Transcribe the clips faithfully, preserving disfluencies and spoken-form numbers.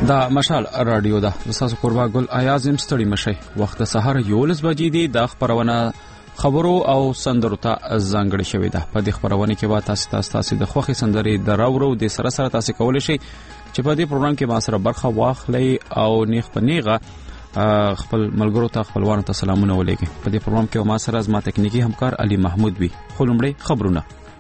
دا مشال رادیو ده تاسو قربا ګل ایازم ستړي مشي وخت سحر یولس بجې دی د خبرونه خبرو او سندرو ته ځانګړي شوې ده. په دې خبرونه کې به تاسو تاسو د خوخي سندري د راورو د سره سره تاسو کولای شئ چې په دې پروګرام کې ما سره برخه واخلئ او نیغ په نیغه خپل ملګرو ته خپلوانو ته سلامونه ولېږئ. په دې پروګرام کې ما سره زما تکنیکی همکار علي محمود وي. خو لومړی خبرونه.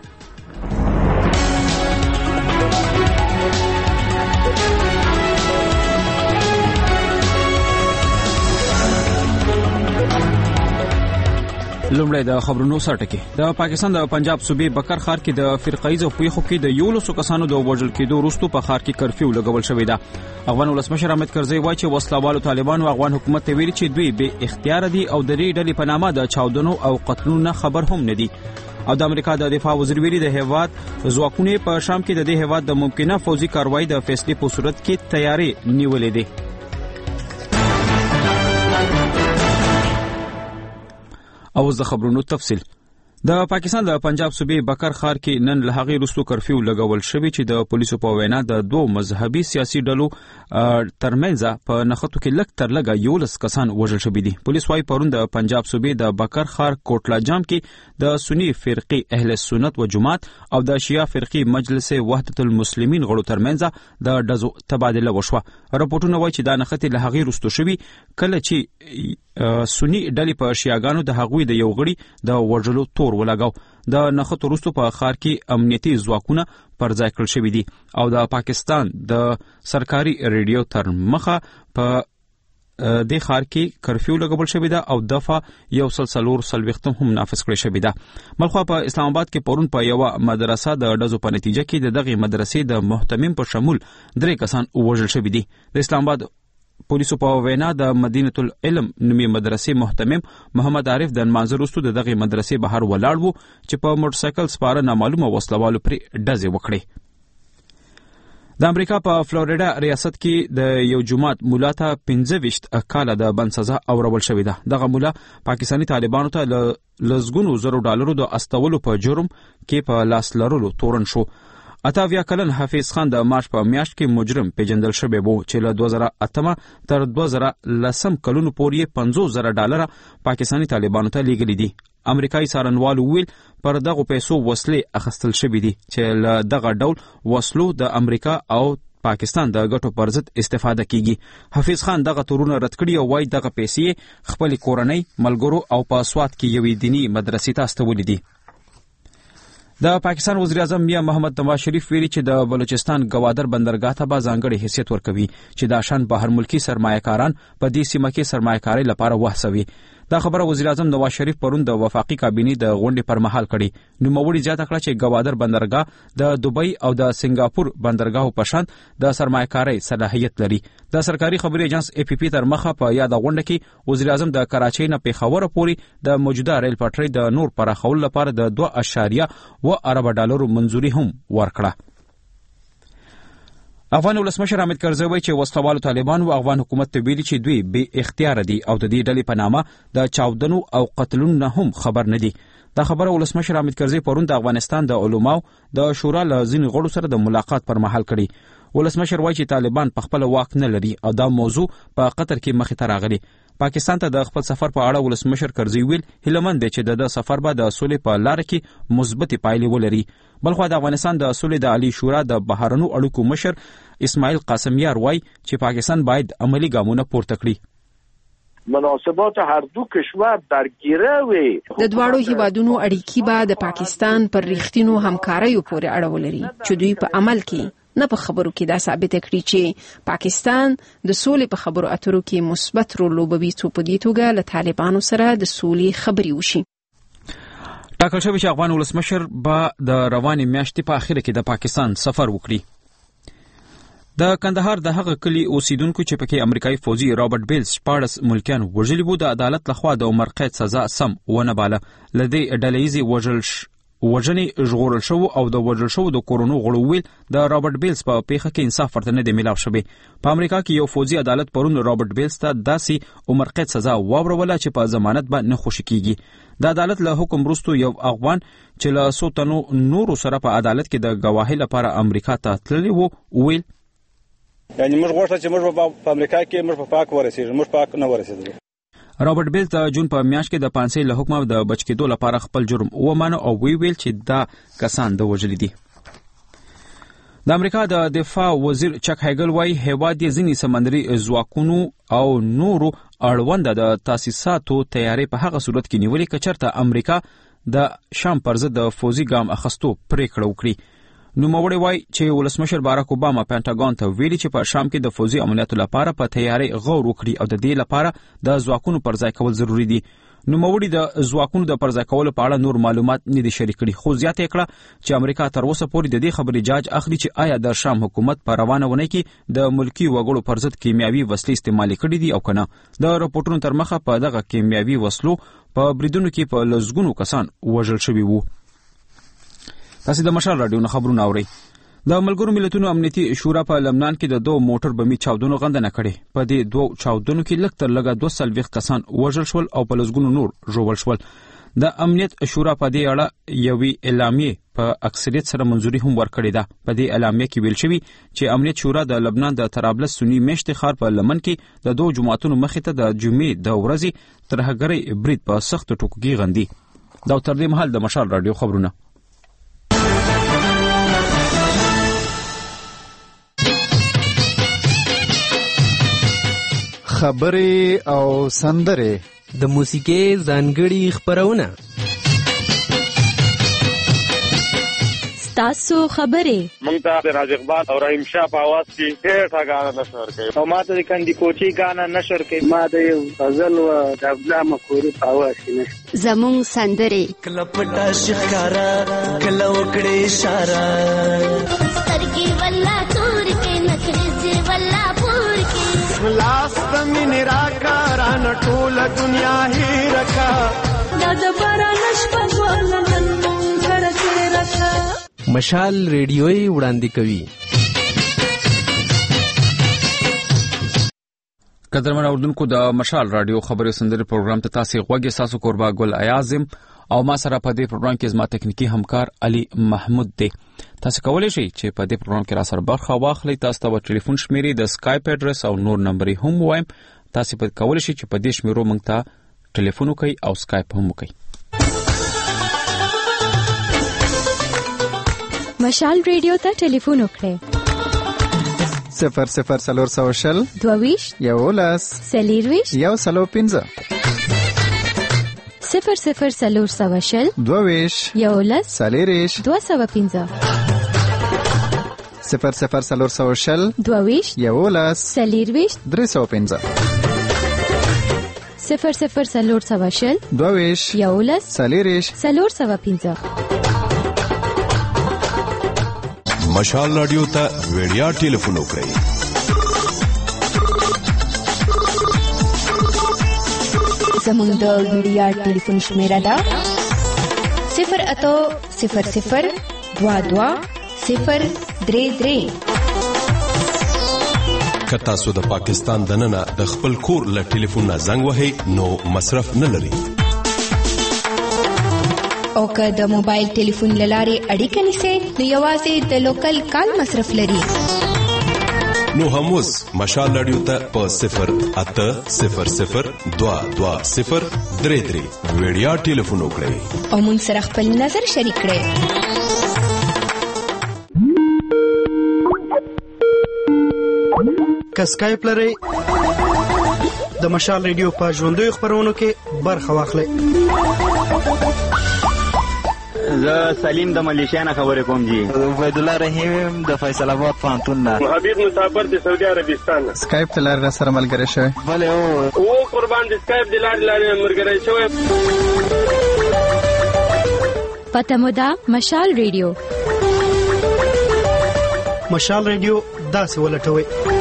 لومړی د خبرونو سرټکی. د پاکستان د پنجاب صوبې بکر ښار کې د فرقایزو پیښو کې د یولسو کسانو د وژل کېدو وروسته په ښار کې کرفیو لګول شوې ده. افغان ولسمشر حامد کرزي وایي چې وسلوالو طالبانو افغان حکومت ته ویلي چې دوی به اختیار دي او د دې ډلې په نامه د چاودنو او قتلونو خبر هم نه دي. او د امریکا د دفاع وزیر ویلي د هیواد ځواکونه په شام کې د دې هیواد د ممکنه فوزي کاروایی د فیصلې په صورت کې تیاری نیولې دي. او د خبرونو تفصیل. د پاکستان د پنجاب صوبې بکر ښار کې نن له هغې وروسته کرفیو لګول شوی چې د پولیسو په وینا د دوه مذهبي سیاسي ډلو ترمنځ په نښتو کې لږ تر لږه یولس کسان وژل شوي دي. پولیس وايي پرون د پنجاب صوبې د بکر ښار کوټلا جام کې د سنی فرقې اهل سنت و جماعت او د شیعه فرقې مجلس وحدت المسلمین غړو ترمنځ د ډزو تبادله وشوه. راپورټونه وايي چې دا نښتې له هغې وروسته شوي کله چې سنی ډلې په شیعاګانو د هغوی د یو غړي د وژلو تور ولګاو. د نښتو وروسته په ښار کې امنیتي ځواکونه پر ځای کړل شوي دي او د پاکستان د سرکاري ریډیو تر مخه په دې ښار کې کرفیو لګول شوی ده او دفعه یو سلسلور سلوختم هم نافذ کړی شوی ده. بلخو په اسلام آباد کې پرون په یو مدرسه د ډزو په نتیجه کې د دغه مدرسې د محتمم په شمول درې کسان وژل شوي دي. د اسلام آباد پولیسو په وینا د مدینه العلم نومي مدرسې محتمم محمد عارف د منظر وروسته د دغه مدرسې بهر ولاړ وو چې په موټر سایکل سپاره نامعلومه وسلوالو پر ډزې وکړي. د امریکا په فلوریډا ریاست کې د یو جماعت مولا ته پنځه ویشت کاله د بند سزا اورول شوې ده. دغه مولا پاکستاني طالبانو ته لزګونو زرو ډالرو د استولو په جرم کې په لاس لرلو تورن شو. اتاویا کلن حفیظ خان د مارچ په میاشت کې مجرم پیژندل شوی وو چې له دوه زره اتم تر دوه زره لس کلونو پورې پنځوس زره ډالر پاکستاني طالبانو ته لیږلي دي. امریکایي څارنوالو ویل پر دغه پیسو وسلې اخیستل شوې دي چې له دغه ډول وسلو د امریکا او پاکستان د ګټو پر ضد استفاده کیږي. حفیظ خان دغه تورونه رد کړي او وايي دغه پیسې خپل کورنۍ ملګرو او په سوات کې یوې دینی مدرسې ته استولې دي. د پاکستان وزیر اعظم میا محمد نواز شریف ویلي چې د بلوچستان گوادر بندرګاه ته به ځانګړی حیثیت ورکوي چې د شان بهر ملکی سرمایه‌کاران په دې سیمه کې سرمایه‌کاري لپاره وهڅوي. دا خبره وزیر اعظم نواز شریف پرون د وفاقي کابینې د غونډې پر مهال کړي. نوموړي زیاته کړه چې گوادر بندرګاه د دوبۍ او د سنگاپور بندرګاهو په شان د سرمایه‌کاري صلاحیت لري. د سرکاري خبري ایجنس ای پی پی تر مخه په یاد غونډه کې وزیر اعظم د کراچۍ نه پیښور پورې د موجوده ریل پټلۍ د نور پراخولو لپاره د دوه اشاریه و ارب ډالرو منځوري هم ورکړه. افغان ولسمشر حامد کرزي وایي چې وسلوالو طالبانو افغان حکومت ته ویلي چې دوی به اختیار دي او د دې ډلې په نامه د چاودنو او قتلونو نه هم خبر نه دي. دا خبره ولسمشر حامد کرزي پرون د افغانستان د علماو د شورا له ځینو غړو سره د ملاقات پر مهال کړي. ولسمشر وایي چې طالبان په خپل واک نه لري او دا موضوع په قطر کې مخې ته راغلي. پاکستان ته د خپل سفر په اړه ولسمشر کرزي ویل هیلمن دی چې د سفر به د سولې په لار کې مثبتې پایلې ولري. بلخو د افغانستان د سولې د عالی شورا د بهرنیو اړیکو مشر اسماعیل قاسمیار وایي چې پاکستان باید عملی ګامونه پورته کړي. مناسبات هر دو کشور درگیره وي. د دواړو هیوادونو اړیکې به د پاکستان پر ریښتینو همکاریو پورې اړه ولري چې دوی په عمل کې نه په خبرو کې دا ثابت کړي چې پاکستان د سولې په خبرو اترو کې مثبت رول لوبوي څو په دې توګه له طالبانو سره د سولې خبرې وشي. ټاکل شوی چې افغان ولسمشر به د روانې میاشتې په اخر کې د پاکستان سفر وکړي. د کندهار د هغه کلی اوسیدونکو چې پکې امریکایي فوجي رابرټ بیلز شپاړس ملکیان وژلي وو د عدالت لخوا د عمر قید سزا سم ونه باله. لدې ډلهیزې وژل وژنې ژغورل شو او د وژل شو د کورونو غړو ویل د رابرټ بیلز په پیښه کې انصاف ورته نه دی میلاو شوی. په امریکا کې یو فوجي عدالت پرون رابرټ بیلز ته داسې عمر قید سزا واوروله چې په ضمانت به نه خوشي کیږي. د عدالت له حکم وروسته یو افغان چې له څو تنو نورو سره په عدالت کې د ګواهۍ لپاره امریکا ته تللی وو ویل یعنی موږ غوښتل چې موږ په امریکا کې موږ په پاک ورسېږو، موږ پاک نه ورسېدو. رابرټ بیل د جون په میاشت کې د پانسۍ له حکم د بچ کېدو لپاره خپل جرم ومانه او وی ویل چې دا کسان د وژلي دي. د امریکا د دفاع وزیر چک هیګل وايي هیواد یې ځینې سمندري ځواکونو او نورو اړوند د تاسیساتو تیاری په هغه صورت کې نیولې که چېرته امریکا د شام پر ضد د فوزي ګام اخیستو پریکړه وکړي. نوموړی وایي چې ولسمشر باراک اوباما پینټاګون ته ویلي چې په شام کې د فوزي عملیاتو لپاره په تیاری غور وکړي او د دې لپاره د ځواکونو پر ځای کول ضروری دي. نوموړي د ځواکونو د پر ځای کولو په اړه نور معلومات نه دي شریک کړي، خو زیاته کړه چې امریکا تر اوسه پورې د دې خبرې جاج اخلي چې آیا د شام حکومت په روانه ونه کې د ملکی وګړو پر ضد کیمیاوي وسلې استعمال کړي دي او کنه. د راپورټونو تر مخه په دغه کیمیاوي وسلو په بریدونو کې په لږګونو کسان وژل شوي وو. تاسو د مشال رادیو نه خبرونه اورئ. د ملګرو ملتونو امنیتي شورا په لبنان کې د دوه موټر بمي چاودنو غندنه کړې. په دې دوه چاودنو کې لږ تر لږه دوه سلويخ کسان وژل شول او په لږګونو نور ژوبل شول. د امنیت شورا په دې اړه یوې اعلامیې په اکثریت سره منځوري هم ورکړې ده. په دې اعلامیې کې ویل شوی چې امنیت شورا د لبنان د طرابلس سنی میشت ښار په لمن کې د دوه جماعتونو مخې ته د جمعې د ورځې ترهګرۍ برید په سخت ټوکګي غندي. دا تر دې مهال د مشال رادیو خبرونه. خبرې او سندرې د موسیقۍ ځانګړي خبرونه. تاسو خبرې مونږ ته د راز اقبال او رحیم شاه په आवाज کې ډېر غاڼه نشور کوي او ماته د کندي کوچي غاڼه نشور کوي. ما د یو غزل او د ابلا مخوري په आवाज کې نشته. زموږ سندرې کله پټا شکارا کله وکړې اشاره سترګې ولا تور کې نخرې ولا پور کې لاس تمن راکاران ټول دنیا هی رکا دا د باران شپه ولنن مونږ کړه رکا. مشال ریډیوي وړاندې کوي. قدرمن اوردونکو د مشال رادیو خبري سندري پروګرام ته تاسو غوږی ساسو قربا ګل اعظم او ما سره په دې پروګرام کې زما تکنیکی همکار علي محمود دی. تاسو کولای شئ چې په دې پروګرام کې را سره برخه واخلئ. تاسو ته ټلیفون شمیرې د اسکایپ اډرس او نور نمبر هم وایم. تاسو په کولای شئ چې په دې شمیرو موږ ته ټلیفون وکړئ او اسکایپ هم وکړئ. مشال ریډیو ته ټلیفون وکړئ. صفر صفر سلور سو شل دوویش یولس سلیرویش یو سلو پنځه صفر صفر سلور سو شل دوویش یولس سلیریش دو سو پنځه صفر صفر سلور سو شل دوویش یولس سلیرویش درې سو پنځه صفر صفر سلور سو شل دوویش یولس سلیریش سلور سو پنځه. مشال رادیو ته ویډیا ټلیفون وکړئ. زموږ د ویډیا ټلیفون شمیره ده صفر اتو صفر صفر دوا دوا صفر درې درې. که تاسو د پاکستان دننه د خپل کور له ټلیفون نه زنګ وهئ نو مصرف نه لري. او که د موبایل ټلیفون لارې اړیکه نیسئ نو یوازې د لوکل کال مصرف لري. نو هم اوس مشال رادیو ته په صفر اته صفر صفر دوا دوا صفر درې درې ویډیا ټلیفون وکړئ او موږ سره خپل نظر شریک کړئ. که اسکایپ لرئ د مشال رادیو په ژوندیو خبرونو کې برخه واخلئ. زه سلیم د ملیشیا نه خبرې کوم جی. عبید الله رحیم د فیصل آباد پوهنتون نه. حبیب مسافر د سعودي عربستان. اسکایپ ته لار سره ملګری شوی. بله او او قربان د اسکایپ د لار لارې ملګری شوی. پته مو ده مشال ریډیو. مشال ریډیو داسې ولټوي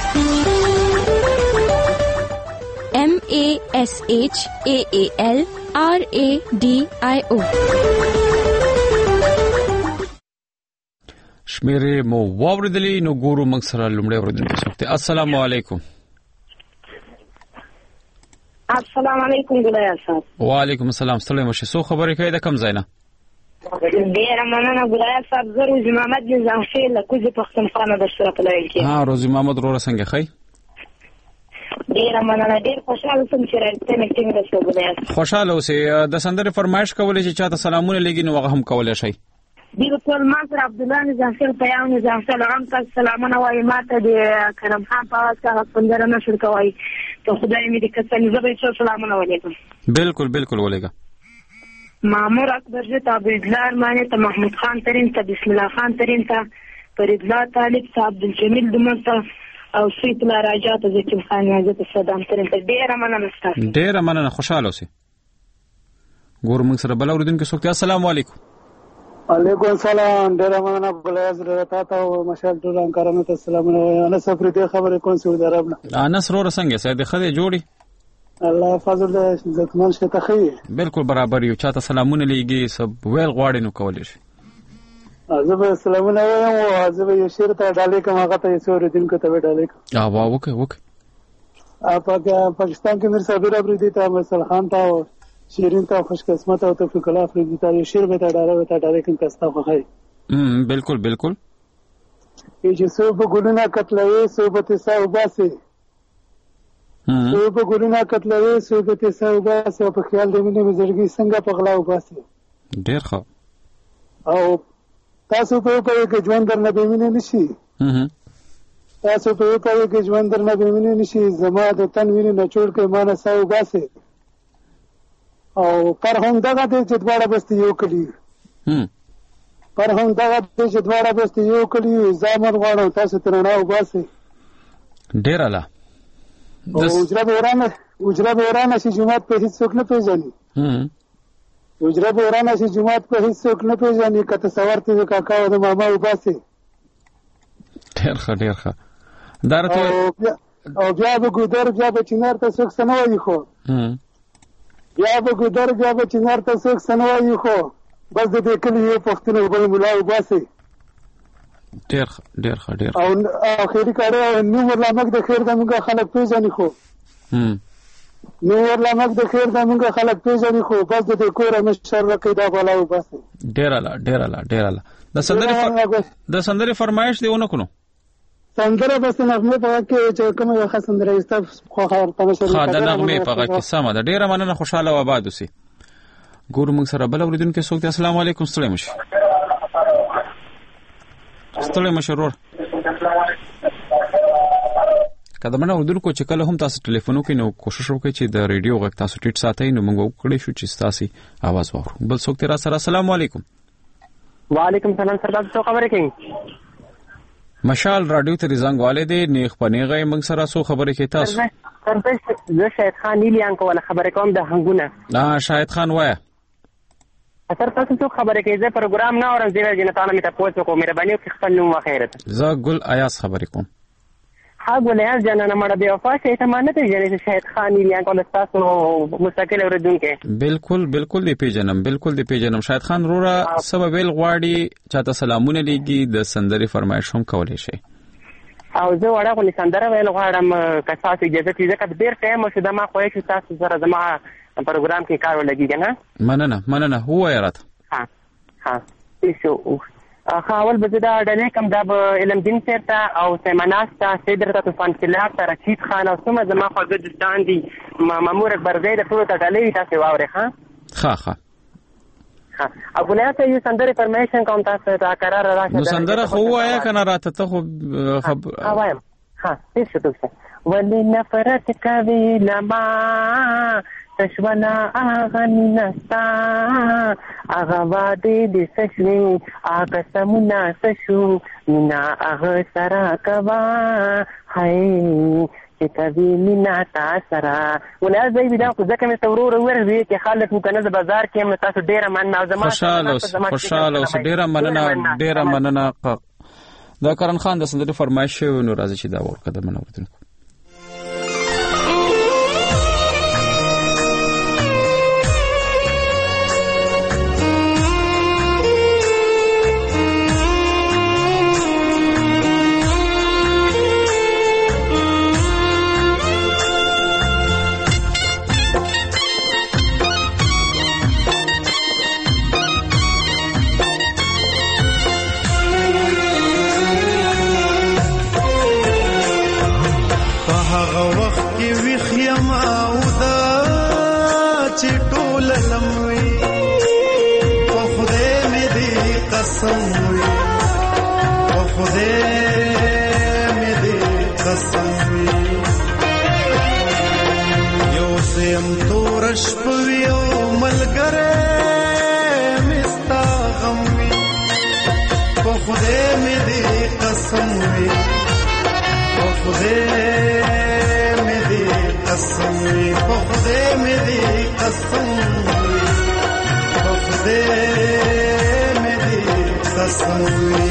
M A S H A A L R A D I O. شمیرې مو واوریدلې نو ګورو موږ سره لومړی اوریدونکی څوک دی. السلام علیکم. السلام علیکم ګلای صاحب. وعلیکم السلام. ستړي مشه. سو خبرې کوي د کم ځای نه؟ ډېره مننه ګلایات صاحب. زه روزي محمد نظام خیل له کوزې پښتونخوا نه درسره په لایل کې. ها روزي محمد وروره څنګه ښی؟ ډېره مننه. ډېر خوشحاله شوم چې رابطه مې ټینګه شوه ګلایات. خوشحاله اوسئ. د سندرې فرمایش کولی چې چاته سلامونه لېږي نو هغه هم کولی شئ. بالکل. ما سره عبدالله نظام خیل پیام نظام خیل هغه هم تاسو سلامونه وایي. ما ته د کرم خان په اواز کې هغه سندره نشر کوئ که خدای مې دې کساني زه به یې څو سلامونه ولېږم. بالکل بالکل ولېږه. مامور اکبر جه ته عبدالله ارماني ته محمود خان ترین ته بسم الله خان ترین ته فریدالله طالب ته عبدالجمیل دمر ته او سیت الله راجا ته ذکیم خان نیازي ته صدام ترین ته ډېره مننه ستاسو. ډېره مننه. خوشحاله اوسئ. ګورو موږ سره بل اورېدونکی څوک دی. السلام علیکم. وعلیکم السلام. ډېره مننه ګلایات زړه تا ته او مشال ټول همکارانو ته سلامونه وایم. انس افریدي خبرې کوم سعودي عرب نه. انس وروره څنګه سید ښه دی جوړي؟ الله فضل دې عزتمن شه ته ښه. بالکل برابر یو. چاته سلامونه لېږي سب ویل غواړي نو کولی شي. زه به سلامونه وایم او زه به یو شعر ته ډالۍ کوم هغه ته یې څو اورېدونکو ته به ډالۍ کوم. واه وکړئ وکړئ. پاکستان کې میر صابر افریدي ته مسل خان ته او شیرین ته خوش قسمت او توفیق الله افریدي ته یو شعر به ته ډالۍ ته ډالۍ کوم تاسو ته خوښي. بالکل بالکل. چې څو په ګلونه قتلوي څو به تسا وباسي څو په ګلونه قتلوي څو به تسا وباسي او په خیال د مینې مزړګي څنګه په غلا وباسي. ډېر ښه. او تاسو په پوهې کې ژوند در نه بې مینې نشي. تاسو په پوهې کې ژوند در نه بې مینې نشي. زما د تن وینې نچوړ کې ما نه سا وباسي او پر هم دغه دی چې دواړه بستې یو کلي پر هم دغه دی چې دواړه بستې یو کلي زامن غواړم تاسو تر رڼا وباسئ. ډېر اعلی. اجره به ورانه اجره به ورانه شي جومات په هېڅ څوک نه پېژني. اجره به ورانه شي جومات په هېڅ څوک نه پېژني که تصور ته د کاکا او د ماما وباسئ. ډېر ښه ډېر ښه. دا راته او بیا به ګودر بیا به چنار ته څوک څه نه وایي خو بیا به ګودر بیا به چنار ته څوک څه نه وایي خو بس د دې کلي یو پښتون بل ملا وباسئ. ډېر ښه ډېر ښه ډېر او خیري کاړه نو ورلامک د خیر د موږ خلک پیژني خو نو ورلامک د خیر د موږ خلک پیژني خو بس د دې کوره مشر رقیدا بالا وباسئ. ډېر اعلی ډېر اعلی ډېر اعلی. د سندرې د سندرې فرمایش دی ونه کړو. سندره بس نغمه په کې چې کومه یو خاص سندره ایسته خو خیر ته مشه. خا د نغمه په کې سمه ده. ډېره مننه. خوشاله و آباد اوسئ. ګورو موږ سره بل اورېدونکی څوک دی. السلام علیکم. ستړی مشه ستړی مشه ورور. قدمنه اردوونکو چې کله هم تاسو ټلیفون وکړئ نو کوشش وکړئ چې د ریډیو غږ تاسو ټیټ ساتئ نو موږ وکړی شو چې تاسو आवाज واورو. بل څوک تیر سره. السلام علیکم. وعلیکم السلام. سر تاسو خبرې کوي؟ مشال رادیو ته زنګ والده نیغ پنیغه موږ سره سو خبرې کوي تاسو. سر زه شاهد خان نیلیان کوله خبرې کوم د هنګونه. لا شاهد خان وایا. سر تاسو څو خبرې کوي؟ زه پروګرام نه اورم. زه جنتانه مې تاسو کو مهرباني وکړئ خپل نوم واخیرت. زه ګل ایاس خبرې کوم. ها ګل ایاس جنانه مړه دی وفا شه ته مانه ته جنې شاهد خان نیلیان کوله تاسو مستقل اوردونکو. بالکل بالکل دی پیژنم بالکل دی پیژنم. شاهد خان رورا سبب ویل غواړي چاته سلامونه لېږي د سندرې فرمایش هم کولای شي. او زه وړه غو سندره ویل غواړم که تاسو اجازه کړئ ځکه ډېر ټایم شو د ما خوښ تاسو سره زما پروګرام کې کار ولګیږي نه. مننه مننه. هو یارات. ها ها ایسو خاول به دا ډلې کوم دا علم دین سره او سیمناس ته سیدرته طوفان کلاب ته رشید خان او سم زما خواږه دوستان دي مامور اکبر زید ټول ته ډلې تاسو واورې ها. ها ها ها ابو له یو سندره پرمیشن کوم تاسو ته قرار راشه. نو سندره خو وایا کنه راته ته خو خبر وایم. ها څه څه ولی نفرت کوي لما تشونا آغا نستا آغا وادی دی سشوی آغا سمنا سشو مینا آغا سرا کوا حی چه کوي مینا تا سرا. ولی ازای بیدان خو زکه می تورور ورزوی که خالت مکنز بازار کیم تاسو ډیره مننه. خوشحاله اوسه خوشحاله اوسه. ډیره مننه ډیره مننه. دا کرن خان د سندرې فرمایش نو راځي چې دا ورکړه د منوردونکو. زما او دا چې ټول لموي په خدای مې دې قسم وي په خدای مې دې قسم وي یو سیم تور شپوي او ملګری مې ستا غم وي په خدای مې دې قسم وي په خدای مې دې قسم وي په خدای مې دې قسم وي په خدای مې دې قسم وي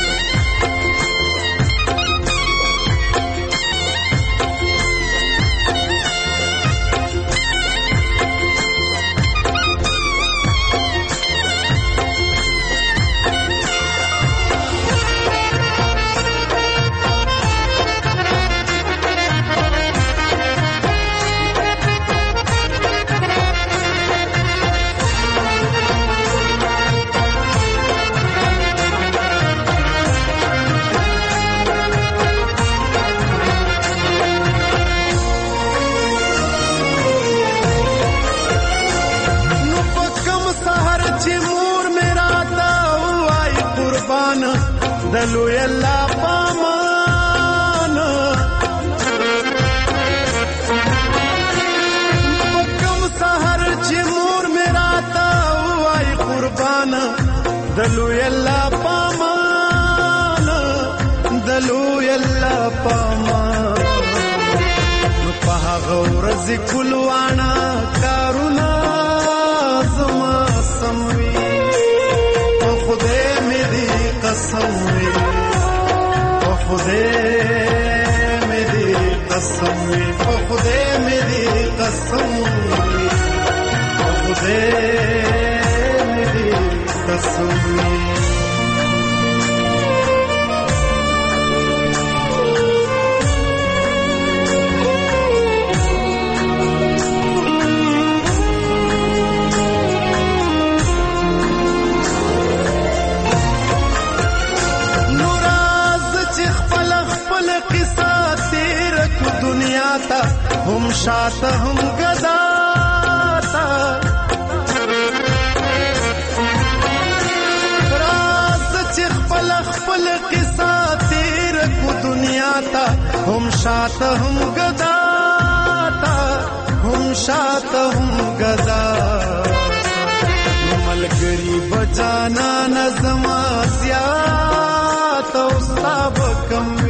دلو یلا پامان پکم سحر چی مور میرا تا وای قربان دلو یلا پامان دلو یلا پامان په غورز کلوانا کارونا زما سموي په خدای مې دې قسم وي په خدای مې دې قسم وي په خدای مې دې قسم وي په خدای مې دې قسم وي هم شاته هم گداتا راز چې خپل خپل قصه تیر کو دنیا تا هم شاته هم گداتا هم شاته هم گداتا ملګری بجانا نظم زیات او صاحب کمی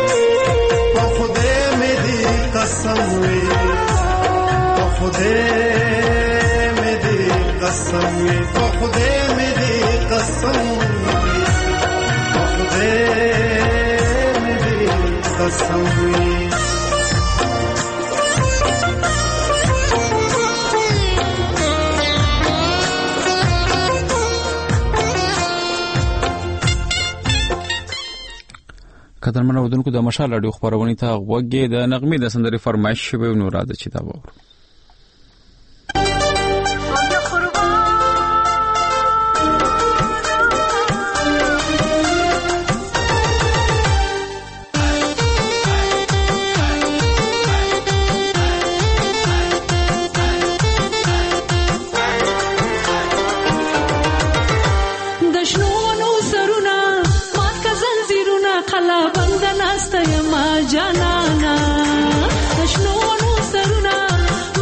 قسم وي په خدای مې دې قسم وي په خدای مې دې قسم وي په خدای مې دې قسم وي قدرمن اودونکو د مشال اډیو خبرونه ته وګړي د نغمې د سندري فرمایش شوی نو راځي چې دا وره جانانا دشنو نو سرنا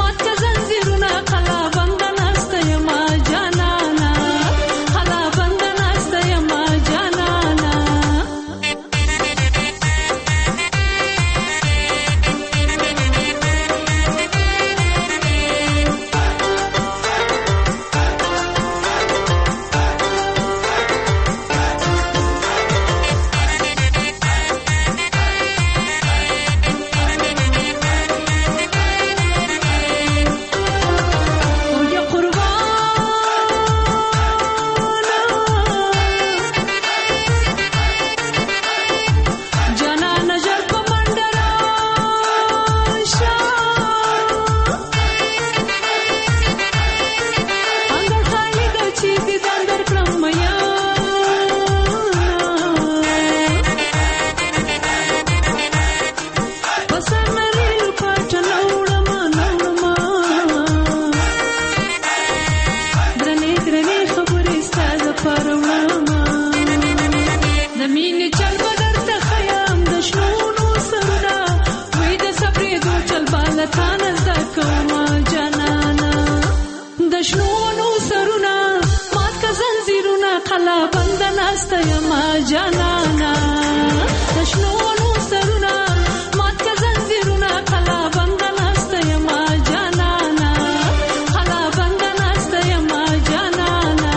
ناسته یما جانانا دشنونو سرونه مات که زنځیرونه قلا بنده ناسته یما جانانا قلا بنده ناسته یما جانانا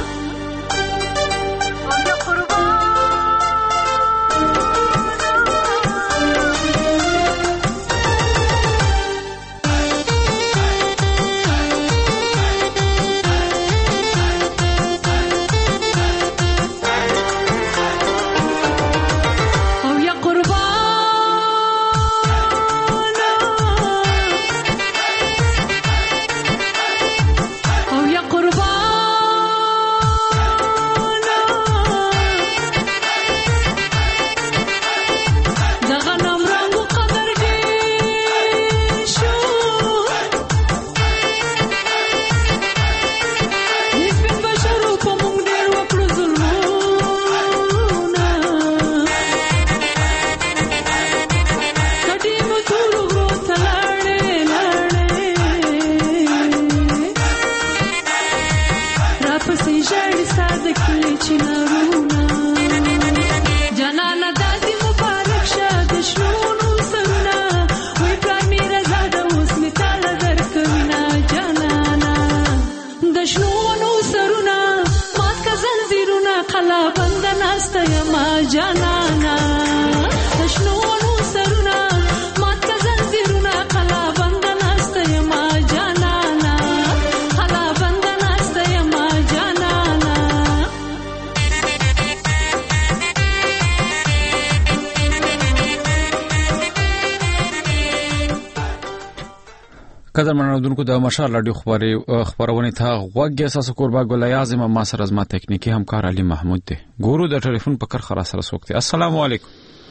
قدر منوردونکو د مشال رادیو خبرونه ته غوږ اساس قربا ګل اعظم ما سره زما تکنیکی همکار علي محمود دی ګورو د ټلیفون په کر خلاص سره سوکته السلام علیکم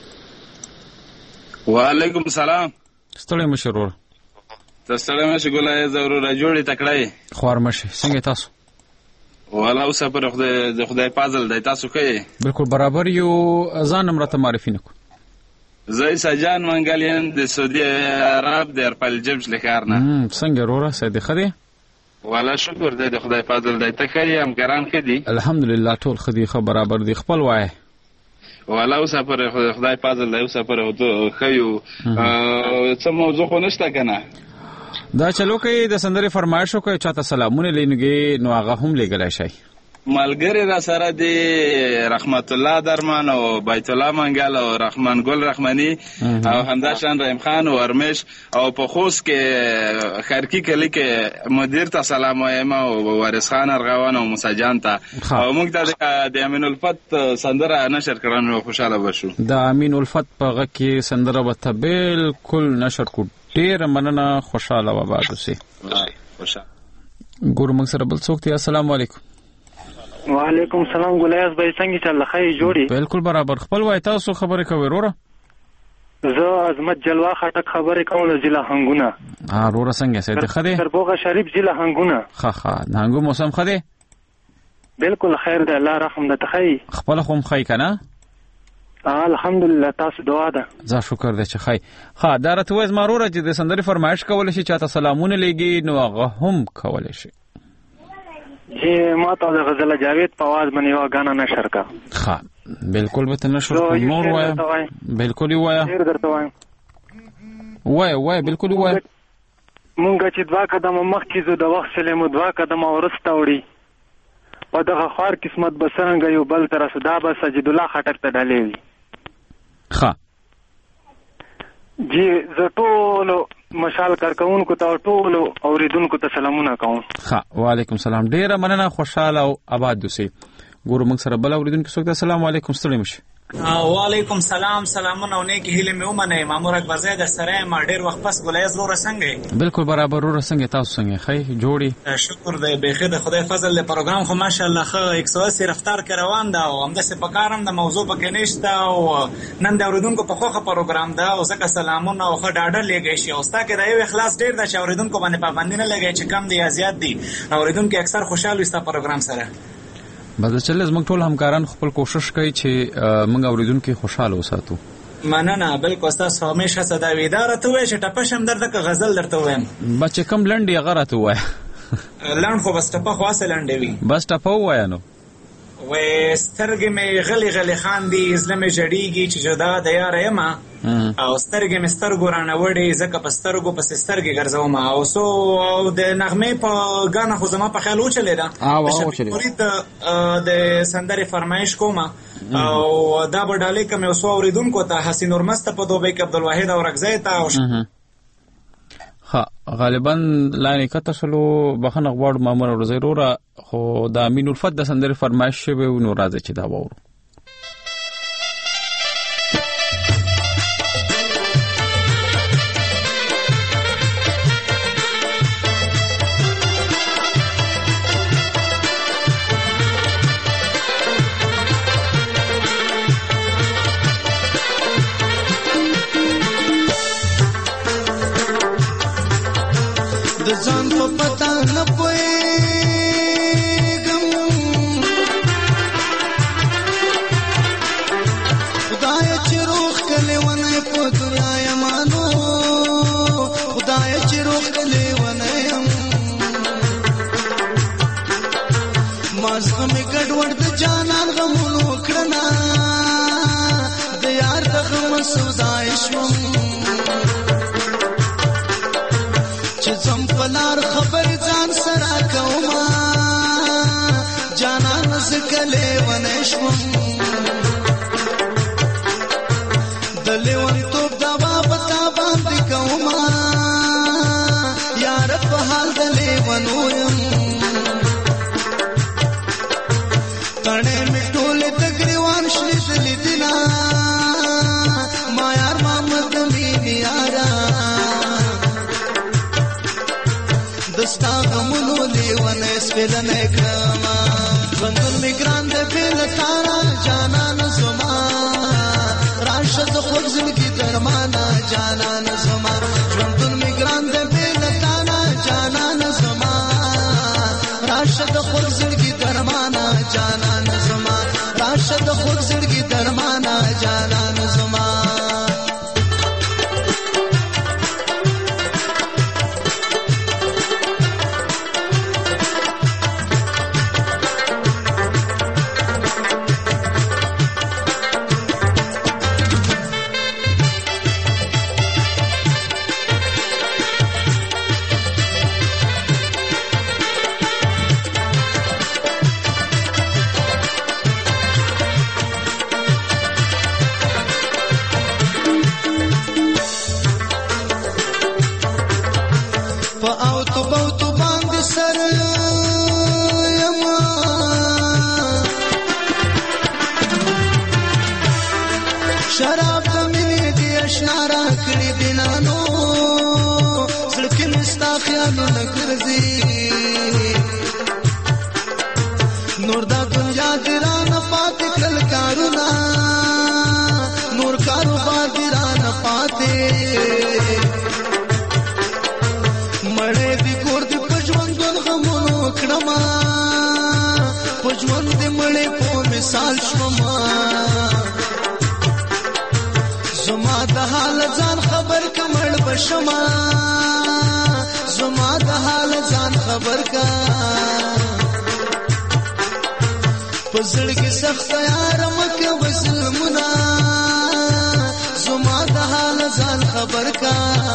وعلیکم السلام ستړی مشرور ستړی مشه ګل ضرور جوړی تکړای خوار مشه څنګه تاسو والا اوس پر خدای د خدای پازل د تاسو کوي بالکل برابر یو ځان مرته معرفي نکو زه سجان منګلیان د سعودي عرب د ارپل جبج لکارنه څنګه وروره سید خدي والا شکر دې د خدای فضل دې تکرې هم ګران کدي الحمدلله ټول خدي خبر برابر دي خپل وای والا اوس پر خدای فضل له اوس پر خيو څه موضوع خو نشته کنه دا چلو کې د سندري فرمایشو کوي چاته سلامونه لینګي نو هغه هم لګلای شي ملګری را سره دی رحمت الله درمان او بیت الله منګل او رحمان ګل رحماني او همداشان رحیم خان او ارمش او په خوست کې خرکی کلی کې مدیر ته سلام وایم او وارث خان ارغوان او موسی جان ته او موږ ته د امین الفت سندره نشر کړو خوشاله بشو د امین الفت په غږ کې سندره به بالکل نشر کو ډیر مننه خوشاله و باد اوسې خوشاله ګور موږ سره بل څوک دی السلام علیکم وعلیکم السلام ګلیاس به څنګه چل خی جوړي بالکل برابر خپل وای تاسو خبره کوي وروره زه عظمت جلوه خټک خبره کوم ضلع هنګونه ها وروره څنګه سید خدي تربوغه شریف ضلع هنګونه خا خا هنګو موسم خدي بالکل خیر ده الله رحم ده تخی خپل خوم خی کنه الحمدلله تاسو دعا ده زه شکر دې چې خی ها دا راته وز ماروره چې د سندري فرمایش کول شي چاته سلامونه لګي نو هغه هم کول شي چې ما ته د غزل جاوید په आवाज باندې یو غانا نشر کا ها بالکل به تنه شو نور وای بالکل وای ډیر درته وای وای وای بالکل وای مونږ چې دوا قدم مخکې زو د وخت سلمو دوا قدم ورسته وړي په دغه خار قسمت بسرنګ یو بل تر صدا به سجد الله خټک ته ډالې ها جی زټولو مشال کارکونکو ته ټولو اوریدونکو ته سلامونه کوم ها وعلیکم السلام ډیره مننه خوشاله او آباد اوسئ ګورو موږ سره بل اوریدونکو څوک ته السلام علیکم ستړي مشه وعلیکم سلام سلامونه او نیکی هیله مې ومنه مامور اکبر زید سره ما ډیر وخت پس ګلایز لور څنګه بالکل برابر لور څنګه تاسو څنګه خی جوړي شکر دې بخیر د خدای فضل له پروګرام خو ماشاءالله خو یک سو اسی رفتار کې روان ده او همداسې پکارم د موضوع پکې نشته او نن د اوریدونکو په خوخه پروګرام ده او ځکه سلامونه او خو ډاډه لګی شي او ستا کې د یو اخلاص ډیر د اوریدونکو باندې پابندی نه لګی چې کم دی یا زیات دی اوریدونکو اکثر خوشاله وي ستا پروګرام سره بس چل زموږ ټول همکاران خپل کوشش کوي چې موږ اوریدونکو خوشاله وساتو مننه بالکل تاسو همیشه صدا ویدار ته وای چې ټپه شم درته غزل درته وایم بچ کم لنډي غره ته وای لنډ خو بس ټپه خاصه لنډي وي بس ټپه وای نو وې سترګې مې غلي غلي خاندي زړه مې جړېږي چې جدا د یاره یم او سترګې مې سترګو رانه وړې ځکه په سترګو پسې سترګې ګرځوم او سو د نغمې په ګانه خو زما په خیال وچلې ده د سندرې فرمایش کوم او دا به ډالۍ کوم یو څو اورېدونکو ته حسین نورمسته په دوبۍ کې عبدالواحد اورکزی ته او ها غالبا لاینې کته شلو بخنه غواړو مامور ورزی وروره خو د امین الفت د سندرې فرمایش شوی نو راځي چې دا واورو. ځان په پتا نه پوهېږم خدای چې روغ کلی ونی په دنیا یمانو خدای چې روغ کلی ونی یم ما زغمې ګډوډ د جانان غمونو کړنه د یار د غم سودای شوم زم پلار خبر ځان سره کوما جانان زکلې ونشم دلې ون توپ دا پتا باندې کوما یار په حال دلې ونویم تړې میټولې تګریوان شلې دلې دینا ما یار محمد مې یارا دستا غمونو لیونه سپیلنه کما بندون میگران ده پیل تارا جانان زما راشد خود زندگی درمانا جانان زما بندون میگران ده پیل تارا جانان زما راشد خود زندگی درمانا جانان زما راشد خود زندگی درمانا جانان زما شراب د مینې دی اشنا را کړی دینانو زړه مستا خیالونه ګرځي نور دا دنیا درانه پاتې کل کارونه نور کاروبار درانه پاتې مړې دی کور دی پښوندون غمونو کړما پښوند دی مړې په مثال شوما زما د حال ځان خبر کمړ بشما زما د حال ځان خبر کا پزړ کې سخت یار مکه وسلمنا زما د حال ځان خبر کا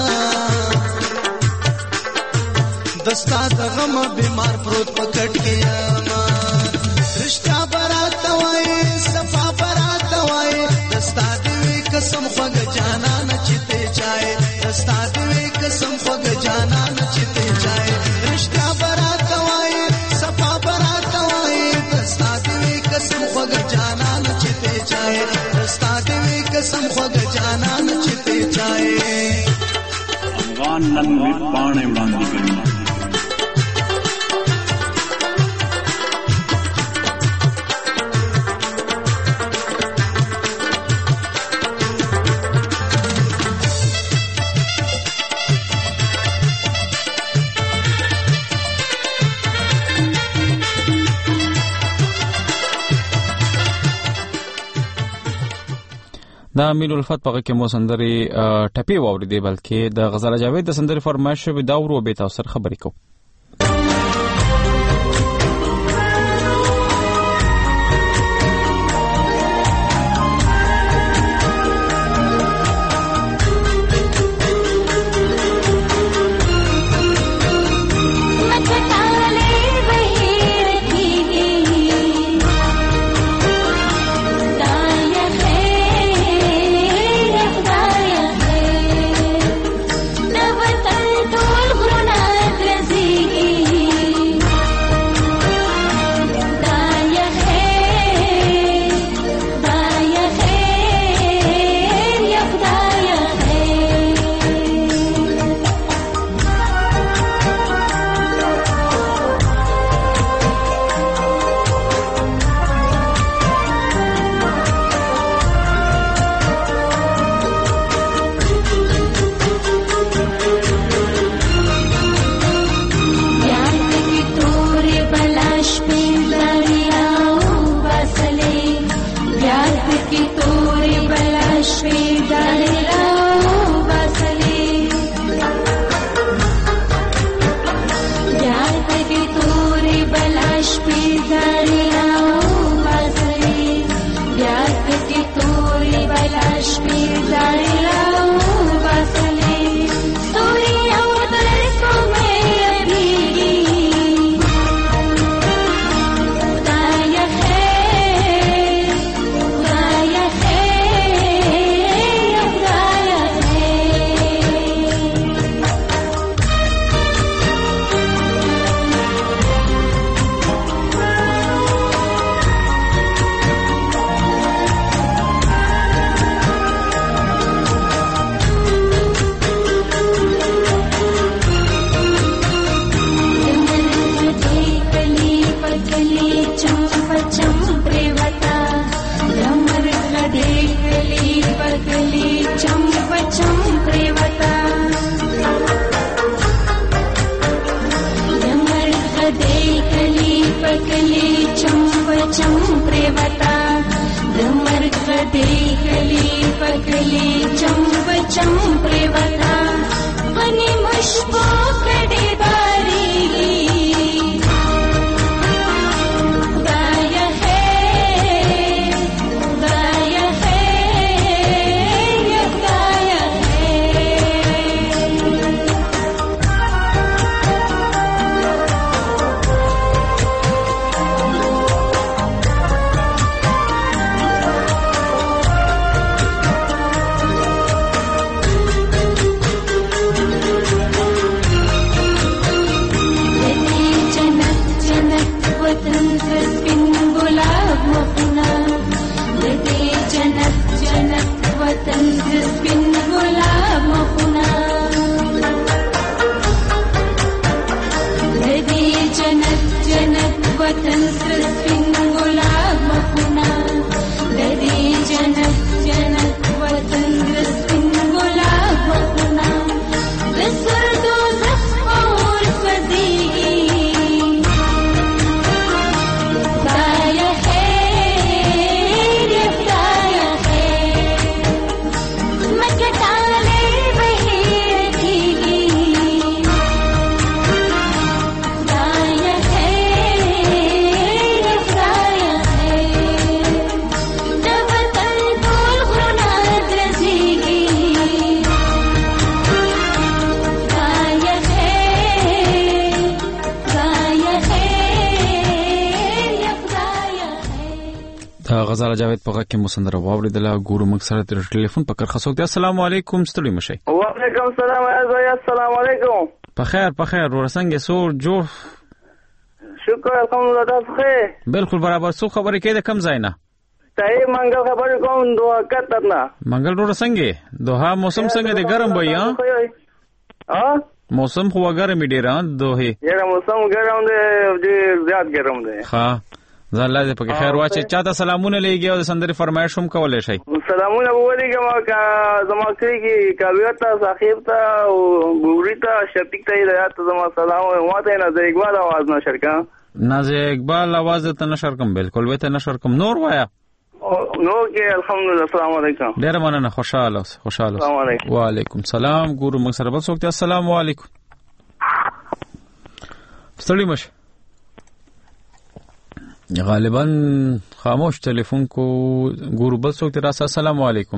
دستا د غم بیمار پروت پکټ کې ما رشتہ برات وای صفا برات وای دستا قسم خوګ جانا نچته چای رستا دې قسم خوګ جانا نچته چای رشتہ برات وای صفا برات وای رستا دې قسم خوګ جانا نچته چای رستا دې قسم خوګ جانا نچته چای افغان نن باندې وړاندې کوي دا امین الفت په کې مو سندري ټپي واوري دی بلکې د غزاله جاوید د سندري فرمایش به دا ورو به تاسو سره خبرې کوم غزاله جاوید په غږ کې مو سندره واوریدله. ګورو موږ سره تر ټلیفون په کرخه څوک دی. السلام علیکم. ستړي مشئ. وعلیکم السلام. السلام علیکم. په خیر په خیر. ورسنګ سور جوړ شکر الحمدلله. تاسو ښه؟ بالکل برابر. څو خبرې کې د کم ځای نه؟ صحیح منګل خبرې کوم دوه کتر نه. منګل ورسنګ دوه موسم څنګه دی؟ ګرم وي ها؟ ها موسم خو ګرم دی ډیر. دوه یره موسم ګرم دی، ډیر زیات ګرم دی. ها زه الله دې پکې خیر واچي. چاته سلامونه لېږي او د سندرې فرمایش هم کولای شي. سلامونه ولېږم کا زما کړي کاویات ته، صاحب ته او ګوري ته، شفیق ته هدایت زما سلام. ماته نه زه اقبال आवाज نشر کا نه زه اقبال आवाज ته نشر کوم. بالکل وته نشر کوم. نور وایا نور کې الحمدلله. السلام علیکم. ډیر مننه. خوشاله اوسه. خوشاله اوسه. السلام علیکم. وعلیکم السلام. ګورو موږ سره بل څوک دی. السلام علیکم. ستړي مشه. غالبا خاموش ټلیفون کو. ګورو بل څوک دی راسه. السلام علیکم.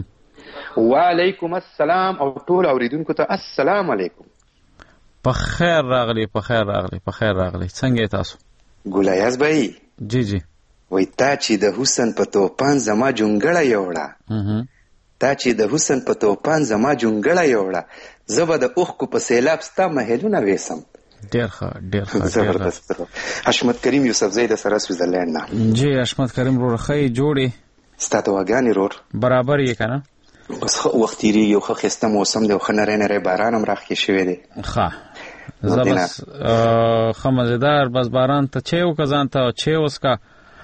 وعلیکم السلام او ټول اوریدونکو ته السلام علیکم. په خیر راغلی. په خیر راغلی. په خیر راغلی. څنګه تاسو؟ ګولایاز بھائی. جی جی. وای تا چې د حسن په توپان زما جونګړه یوړه، تا چې د حسن په توپان زما جونګړه یوړه، زه به د اوښکو په سیلاب ستا محلونه ویسم. ډیر ښه ډیر ښه. زبردست. حشمت کریم یوسفزی د سره سویزرلند نه. جی حشمت کریم رو رخی جوړي ستا دواګانې رور برابر یې کنه. بس خو وخت تیریږي او ښه ښایسته موسم دی او ښه نری نری باران هم راښکې شوی دی. ښه زه بس ښه مزېدار بس باران ته چای وکړه، ځان ته چای وڅښه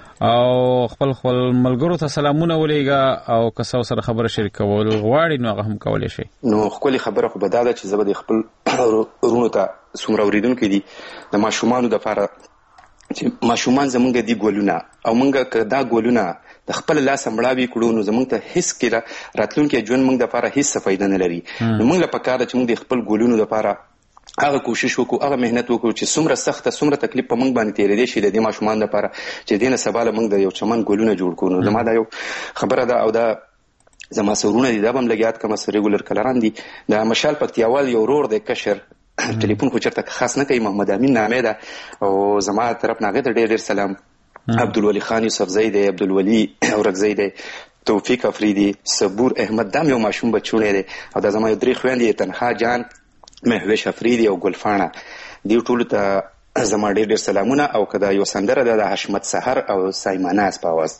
او خپل خپل ملګرو ته سلامونه ولېږه او که څه سره خبره شریکول غواړي نو هغه هم کولی شي. نو ښکلې خبره خو به دا ده چې زه به د خپل وروڼو ته څومره اورېدونکي دي د ماشومانو دپاره چې ماشومان زمونږ دي ګلونه او مونږ که دا ګلونه د خپل لاسه مړاوي کړو نو زمونږ ته هیڅ کله راتلونکی ژوند مونږ دپاره هیڅ څه فایده نه لري. نو مونږ له پکار ده چې مونږ د خپل ګلونو دپاره هغه کوشش وکړو، هغه مهنت وکړو چې څومره سخته څومره تکلیف په موږ باندې تېرېدی شي د دې ماشومان لپاره چې دې نه سبا له موږ د یو چمن ګلونه جوړ کړو. نو زما دا یو خبره ده او دا زما سرونه دي دا به هم لږ یاد کړم. ریګولر کلران دي د مشال پکتیاوال یو ورور دی کشر ټلیفون خو چېرته خاص نه کوي، محمد امین نامې ده او زما طرف نه هغې ته ډېر ډېر سلام. عبدالولي خان یوسفزی دی، عبدالولي اورکزی دی، توفیق افریدي، صبور احمد دا یو ماشوم بچوڼی دی او دا زما یو درې خویندې تنها جان، مهوش افریدي او ګلفاڼه دې ټولو ته زما ډېر ډېر سلامونه. او که دا یو سندره ده د حشمت سحر او سایماناز په اواز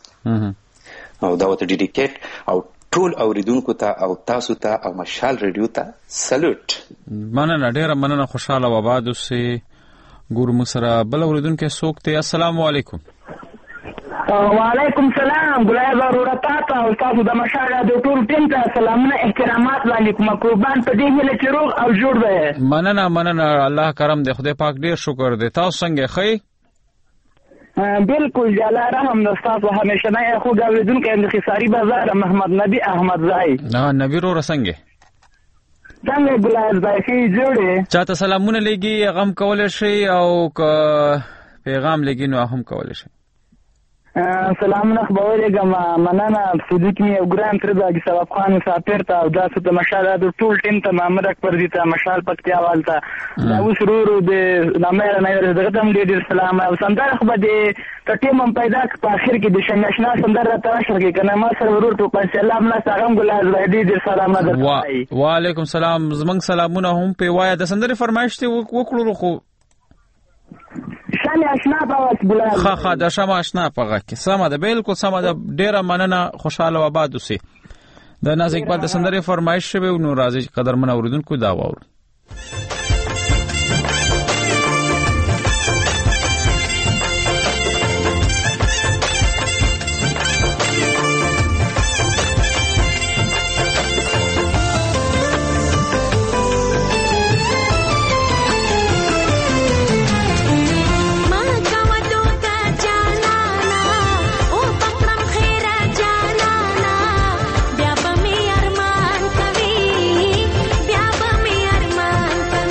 او دا ورته ډیډیکیټ او ټول اوریدونکو ته او تاسو ته او مشال ریډیو ته سلوټ. مننه ډېره مننه. خوشحاله و آباد اوسئ. ګورو موږ سره بل اوریدونکی څوک دی. السلام علیکم. وعلیکم سلام. ګلای ضرورت تا او تاسو د مشال د ټول ټیم ته سلامونه احترامات وړاندې کوم. قربان په دې هیله چې روغ او جوړ دی. مننه مننه. الله کرم دی. خدای پاک ډېر شکر دی. تاسو څنګه ښه؟ بالکل دی. الله رحم د تاسو همیشنی خو اوریدونکی د خساري بازار محمد نبی احمدزی. نه نبی رو څنګه څنګه ګلای ځای کې جوړې چاته سلامونه لګي غم کول شي او که پیغام لګي نو هم کول شي. سلامونه خبرېږم. مننه. صدیق مې یو ګران تر دا سبب خان مسافر ته او داسې ته مشال د ټول ټیم ته محمد اکبر دي ته مشال پکتیاوال ته دا اوس ورو د نامه نه دغه ته ډېر ډېر سلام او سندره خو به د ټیم هم پیدا په اخر کې د شنشنا سندره ته راشر کې کنه ما سره ورور ته په سلام نه سلام ګلای ډېر ډېر سلام درته. وعلیکم سلام. زمنګ سلامونه هم په وایه د سندرې فرمایش ته وکړو خو شمع اشنا په واس ګلای ښه ښه د شمع اشنا په غږ کې سمه ده. بالکل سمه ده. ډېره مننه. خوشحاله و آباد اوسئ. د ناز اقبال د سندرې فرمایش شوی نو راځي قدرمن اوریدونکو دا واورو. بیا به می ارمان کوي، بیا به می ارمان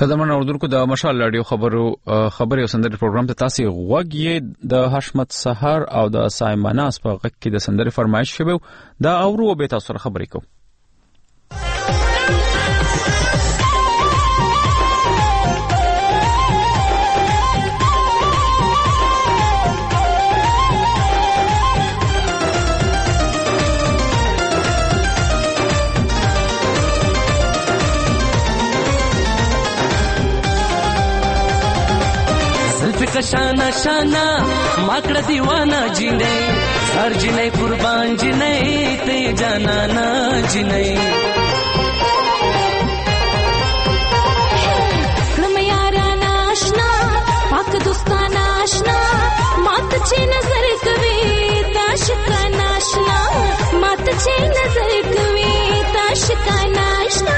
قدمن اوردونکو د مشال رادیو خبرو خبري او سندري پروګرام ته تاسو غوږی د حشمت سحر او د سایماناس په غږ کې د سندري فرمایش شوی دا اورو به تاسو سره خبرې کوم. شانا شانا ماکڑا دیوانا جینے سر جینے قربان جینے تے جانا نا جینے کرم یارا ناشنا پاک دوستا ناشنا مات چے نظر کوي تاشکا ناشنا مات چے نظر کوي تاشکا ناشنا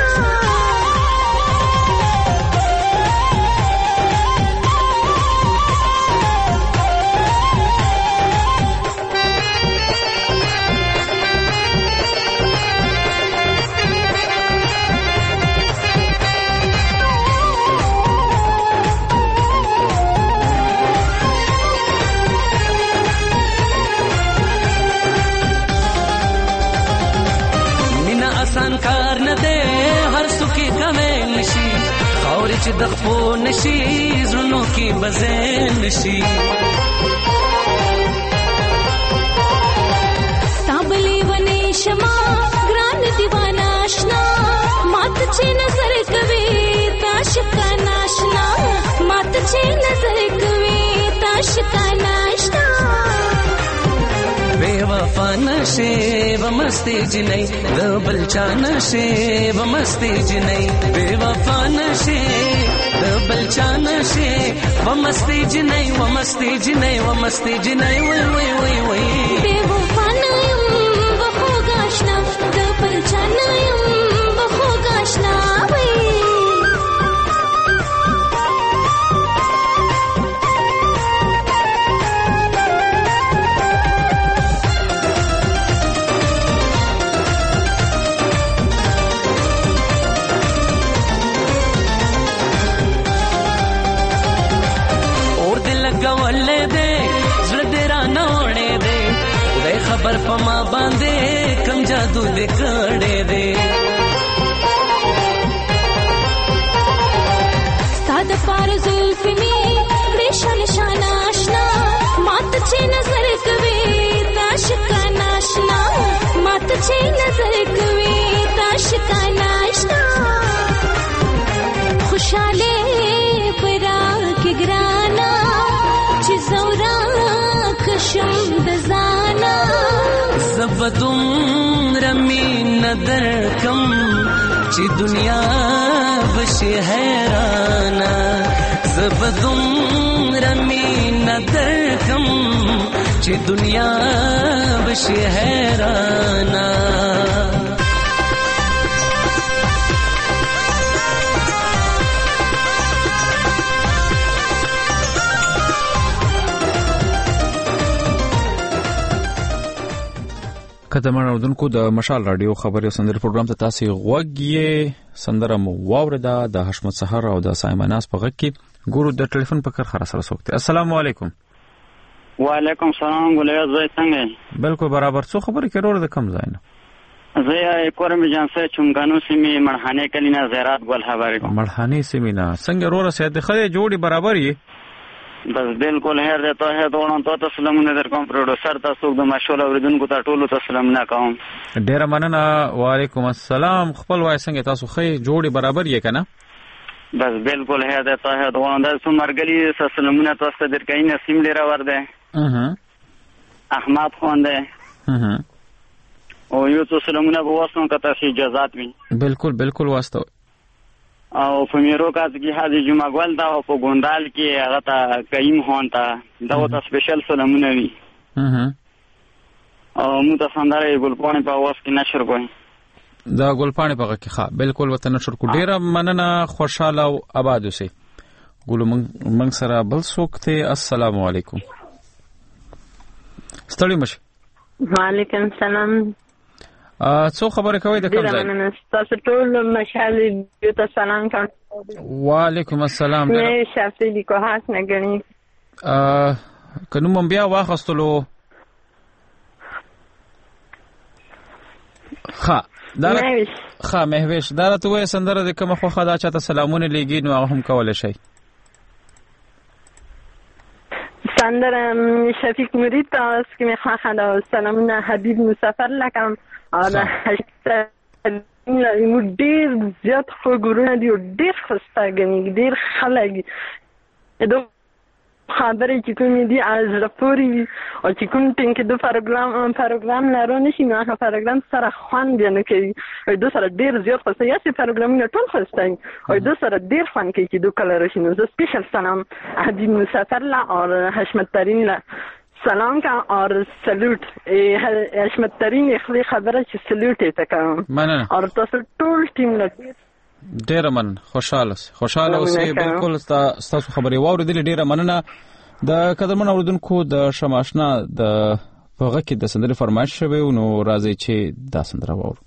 کار نه ده هر څوک کمه نشي خاور چې د خپو نشي زړونو کې بزین نشي تابلی ونی شما ګران دیوانا آشنا مات چې نظر کوي تاشکا ناشنا مات چې نظر کوي تاشکا ناشنا بے وفا نشے و مستی جنئی د بلچا نشے و مستی جنئی بے وفا نشے د بلچا نشے و مستی جنئی و مستی جنئی و مستی جنئی وی وی وی وی بے وفا نیم بخو گاشنا د بلچا نیم بخو گاشنا وی گولے دے زړه دې را نوړې دے خدای خبر پما باندې کم جادو دې کړې دے ستاد پار زلفی می ریشان شان آشنا مات چې نظر کوي تاشکا ناشنا مات چې نظر کوي تاشکا ناشنا خوشاله پرا کې ګرانا چې زورا کشم د زانا زبدم رمی ندر کم چې دنیا بشي حیرانا زبدم رمی ندر کم چې دنیا بشي حیرانا قدمن اوردونکو د مشال رادیو خبري او سندري پروګرام ته تاسو غوږی سندره مو واورده د حشمت سحر او د سایماناس په غږ کې ګورو د ټلیفون په کر خره سره سوکته. السلام علیکم. وعلیکم السلام ګولیا زوی څنګه؟ بالکل برابر. څو خبرې کړو د کم ځای نه؟ زه کورم جانسه چونګانو سیمه مرحانه کلینا زیرات ګل خبرې کوم. مرحانه سیمه نه څنګه رور سید خدای جوړي برابر یې؟ بس بالکل هر دته هه دونه ته تسلیمونه در کوم پروډوسر تاسو د مشول اوریدونکو ته ټولو تسلیمونه کوم. ډیر مننه. وعلیکم السلام. خپل وای څنګه تاسو خې جوړي برابر یې کنه؟ بس بالکل هه دته هه دونه د سمرګلی تسلیمونه تاسو در کین نسیم لري ورده. اها احمد خوانده. اها او یو تسلیمونه بواسن کته شي اجازهات وي. بالکل بالکل واسطه. او په میرو کاز کې حاجی جمعه ګل دا په ګوندال کې هغه ته قیم هون ته دا وته سپیشل سلامونه وي. اها او مو ته سندره ګلپانې په واس کې نشر کوي. دا ګلپانې په کې ښه بالکل وته نشر کو. ډیره مننه. خوشاله او آباد اوسئ. ګلو من سره بل څوک ته. السلام علیکم. ستړي مشه. وعلیکم السلام. څو خبرې کوي د کوم ځای؟ تاسو ټول مشال یو ته سلام کوم. وعلیکم السلام. مې شافعي د کوهاس نه غني. ا کنو مم بیا واخستلو. ښه دا ښه مهوش دا راته وایي سندره د کومه خوښه دا چاته سلامونه لیږي نو هغه هم کولی شئ. سندره شفیق مرید ته اوس کې مې خوښه ده. سلامونه حبیب مسافر لکم ډېر زیات ښه ګورونه دي او ډېر ښایسته ګڼي ډېر خلک دو خبرې چې کومې دي زړه پورې وي او چې کوم ټینګ د پروګرام پروګرام لرو نشي نو هغه پروګرام سره خوند بیا نه کوي او دو سره ډېر زیات ښایسته یاسې پروګرامونه ټول ښایسته وي او دو سره ډېر خوند کوي چې دو کله راشي. نو زه سپیشل سلام حبیب مسافر لا اور حشمت ترین لا سلام کا اور سلوٹ حشمت ترین اخلی خبره چې سلوٹ یې تکم مننه اور تاسو ټول ټیم لته ډیره من خوشاله خوشاله اوسئ. بالکل تاسو خبرې واوریدلې ډیره مننه. د قدرمن اوریدونکو د شماشنا د هغه کې د سندرې فرمایش شوی نو راځي چې دا سندره واورو.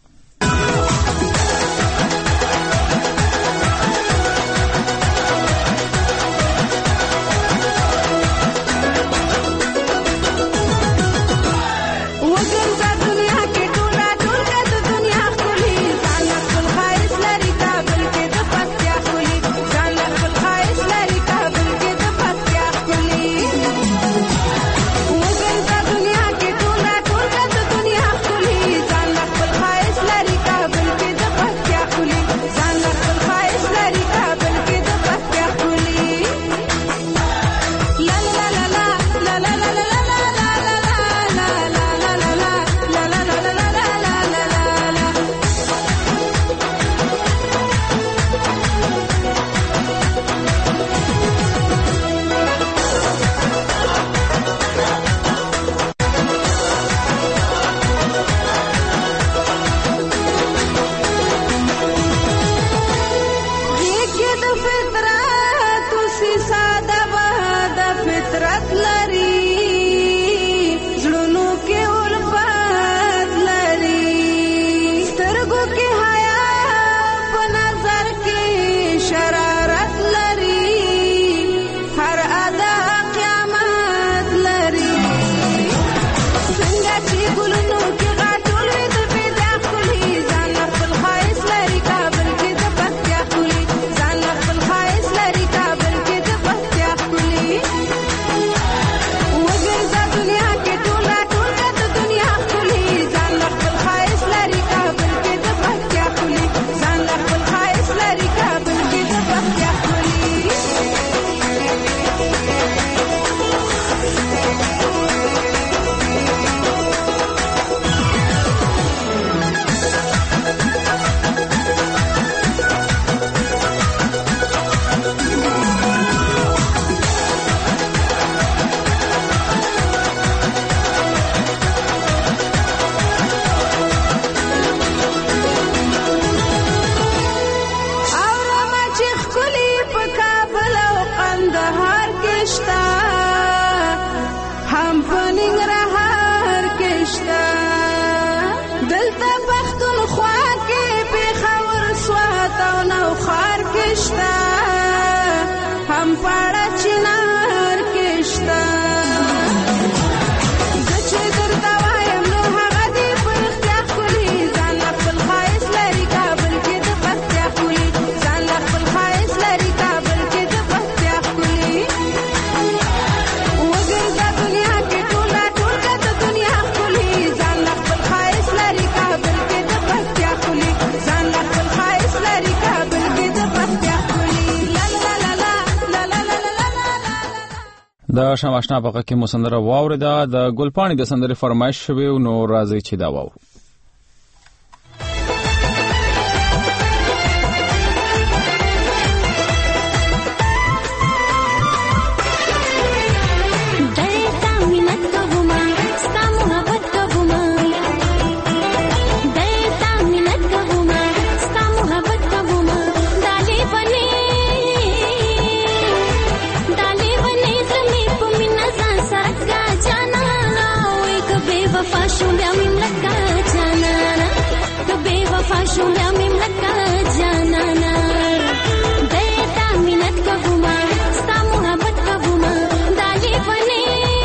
د شماشنا په کې مو سندره واوریده. د ګلپاڼې د سندرې فرمایش شوی نو راځي چې دا واورو. Fashion, I'm in the car, वफा शो बया में मलका जानाना देता मिनत कबूमा सा मोहब्बत कबूमा दाले बने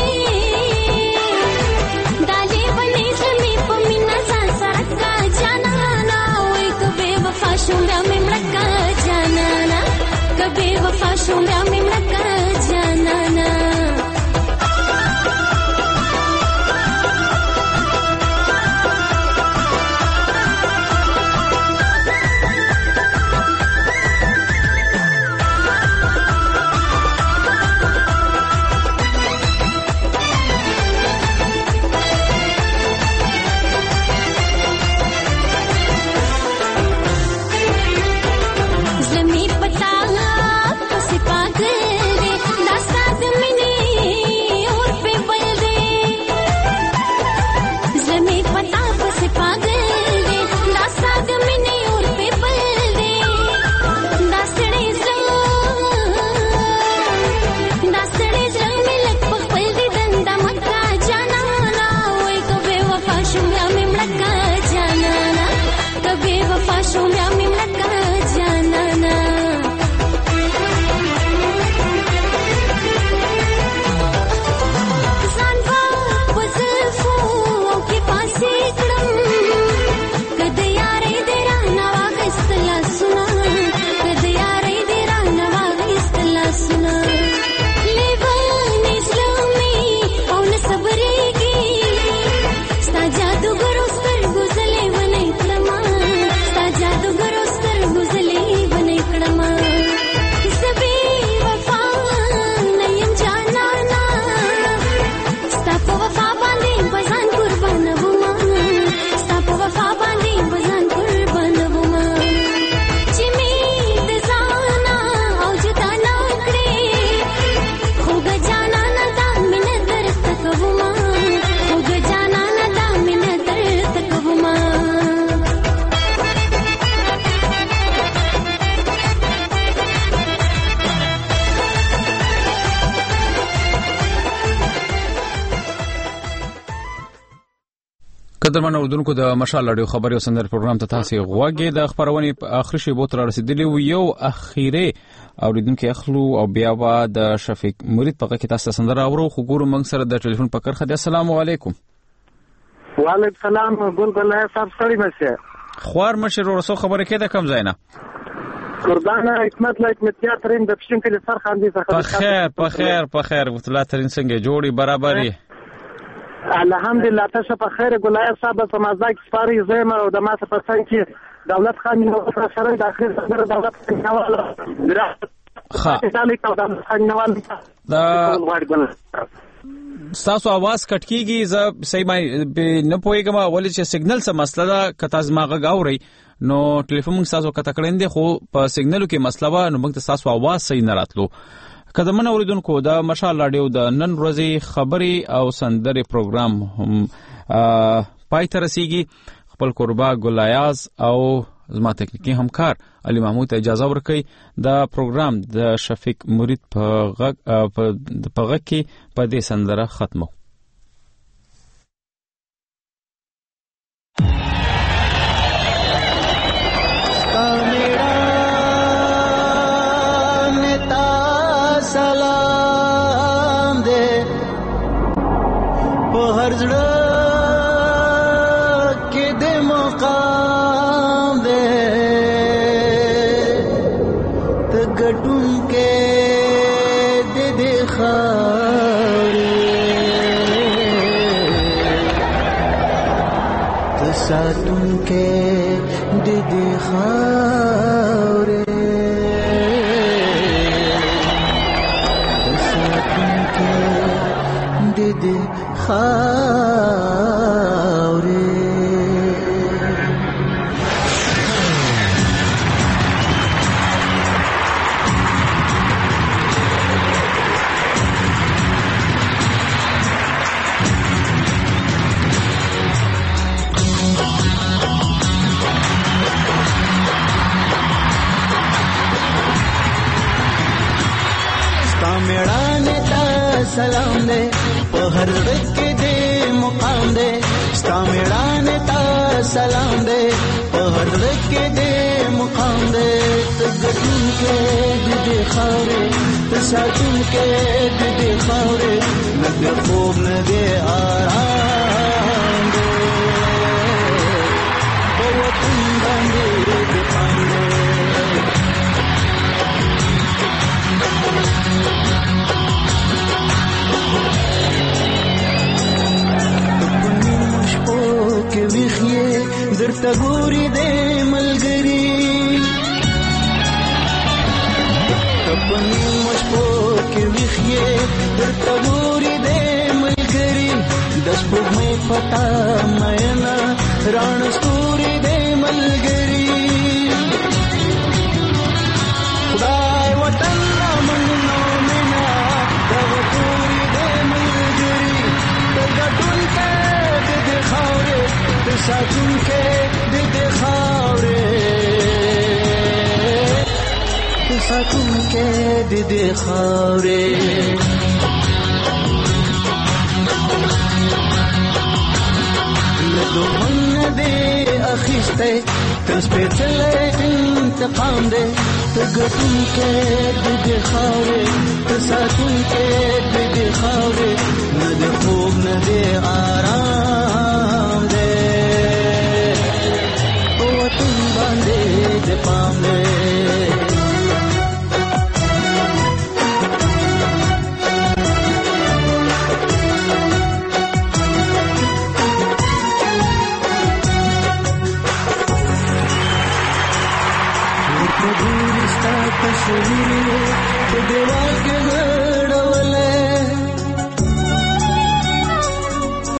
दाले बने जमी पमीना सा सरका जानाना ओए कबे वफा शो बया में मलका जानाना कबे वफा शो बया में मलका जानाना قدرمن اوردونکو د مشال رادیو خبري او سندر پروګرام ته تاسو غوږی د خبرونه په اخري شی بوتر رسیدلی و یو اخیره اوریدونکو اخلو او بیا با د شفیق مرید په کې تاسو سندر اورو خو ګورو موږ سره د ټلیفون په کرخه د السلام علیکم. وعلیکم السلام ګل ګل صاحب سړی مشه خوار مشه ورسو خبره کې د کم ځای نه قربانه حکمت لا حکمتیا ترين د پښین کې سر خاندي څخه په خیر په خیر په خیر وتلا ترين څنګه جوړي برابرۍ الحمدلله تاسو په خیر ګلای صاحب سمازا کې سپاری زما او د ماسه په څنګه کې دولت خان نو سره د اخر سره دولت خانواله ها دا تاسو आवाज کټ کیږي ز صحیح نه پويګم ولې چې سیګنل څه مسله ده کته زماغه غاوري نو ټلیفون تاسو کته کړندې خو په سیګنلو کې مسله و نو موږ تاسو आवाज صحیح نه راتلو. قدمن اوریدونکو د مشال رادیو د نن ورځې خبري او سندري پروګرام هم پای ته رسیږي. خپل قربا ګلایاز او زما تکنیکی همکار علي محمود اجازه ورکړي د پروګرام د شفیق مرید په غږ په غږ کې په دې سندره ختمو. सातुन के दीदी खारे सातुन के दीदी खारे सलाम दे په هر کې دې مقام دې ستا میړانه تا سلام دې په هر کې دې مقام دې ته ګټون کې دې خاورې ته ساتون کې دې خاورې نه دې خوب نه دې آرام دې په وطن باندې دې پاندې کې ویخې درته ګوري دې ملګری کپنی مشپو کې ویخې درته ګوري دې ملګری د سپوږمۍ پتا مېنا ران ستوري دې ملګری خدای وطن منو مینا د وګوري دې ملګری د ګټون کې دې خاورې د ساتون کې دې خاورې د ساتون کې دې خاورې له دومن دې اخیسته تل سپېڅلې انتقام دې د ګټون کې دې خاورې د ساتون کې دې خاورې نه دې خوب نه دې آرام